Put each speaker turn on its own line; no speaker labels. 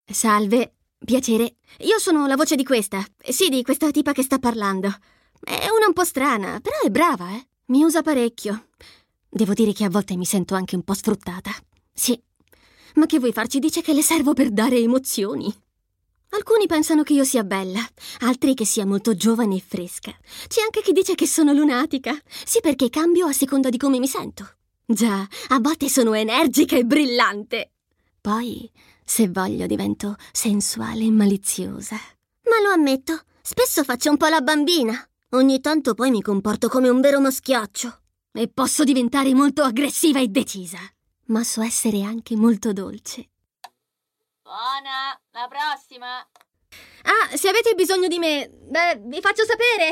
Salve, piacere. Io sono la voce di questa. Sì, di questa tipa che sta parlando. È una un po' strana, però è brava, eh. Mi usa parecchio. Devo dire che a volte mi sento anche un po' sfruttata. Sì. Ma che vuoi farci? Dice che le servo per dare emozioni. Alcuni pensano che io sia bella, altri che sia molto giovane e fresca. C'è anche chi dice che sono lunatica. Sì, perché cambio a seconda di come mi sento. Già, a volte sono energica e brillante. Poi, se voglio, divento sensuale e maliziosa. Ma lo ammetto, spesso faccio un po' la bambina. Ogni tanto poi mi comporto come un vero maschiaccio. E posso diventare molto aggressiva e decisa. Ma so essere anche molto dolce.
Buona, la prossima!
Ah, se avete bisogno di me, vi faccio sapere.